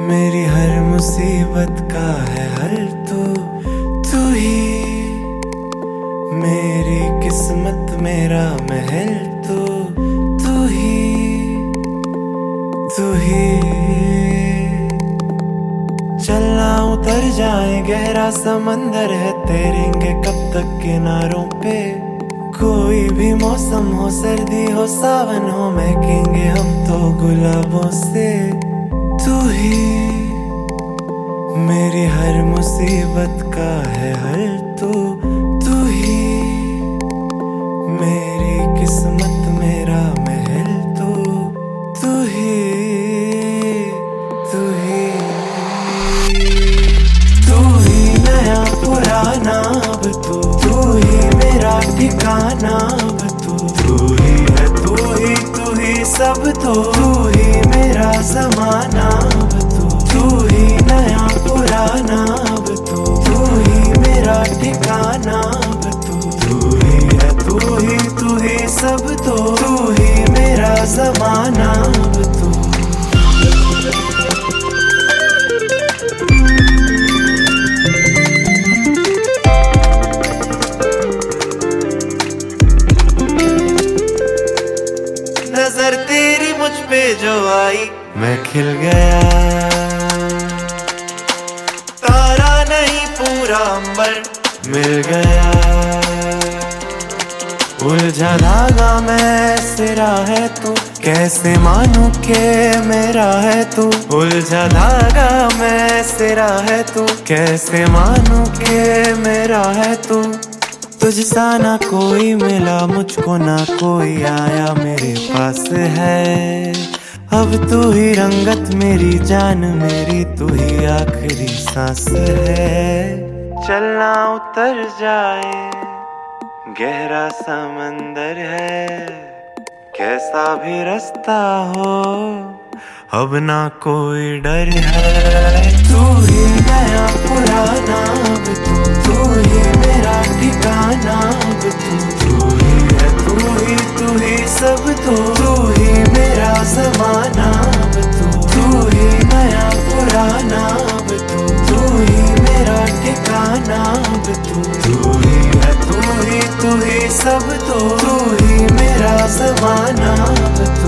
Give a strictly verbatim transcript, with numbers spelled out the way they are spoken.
मेरी हर मुसीबत का है हल तू तू ही, मेरी किस्मत मेरा महल तू तू ही तू ही। चलना उतर जाए गहरा समंदर है तैरेंगे कब तक किनारों पे, कोई भी मौसम हो सर्दी हो सावन हो महकेंगे हम तो गुलाबों से। तू ही मेरी हर मुसीबत का है हल तू तू ही, मेरी किस्मत मेरा महल तू तू ही तू ही। तू ही नया पुराना अब तू तू ही मेरा ठिकाना अब तू तू ही है तू ही तू ही सब तो तू ही मेरा जमाना अब तू तू ही नया पुराना अब तू तू ही मेरा ठिकाना अब तू तू ही है तू ही तू ही सब तो तू ही मेरा जमाना अब तू। नजर तेरी मुझ पे जो आई मैं खिल गया, तारा नहीं पूरा अंबर मिल गया। उलझा धागा मैं सिरा है तू कैसे मानूं के मेरा है तू, उलझा धागा मैं सिरा है तू कैसे मानूं के मेरा है तू। तुझसा ना कोई मिला मुझको ना कोई आया मेरे पास है, अब तू ही रंगत मेरी जान मेरी तू ही आखिरी सांस है। चलना उतर जाए गहरा समंदर है कैसा भी रास्ता हो अब ना कोई डर है। तू ही नया पुराना अब तू तू ही मेरा ठिकाना अब तू तू ही है तू ही तू ही सब तो तू ही मेरा जमाना अब तू तू ही नया पुराना अब तू तू ही मेरा ठिकाना अब तू तू ही है तू ही तू ही सब तो तू ही मेरा जमाना अब तू।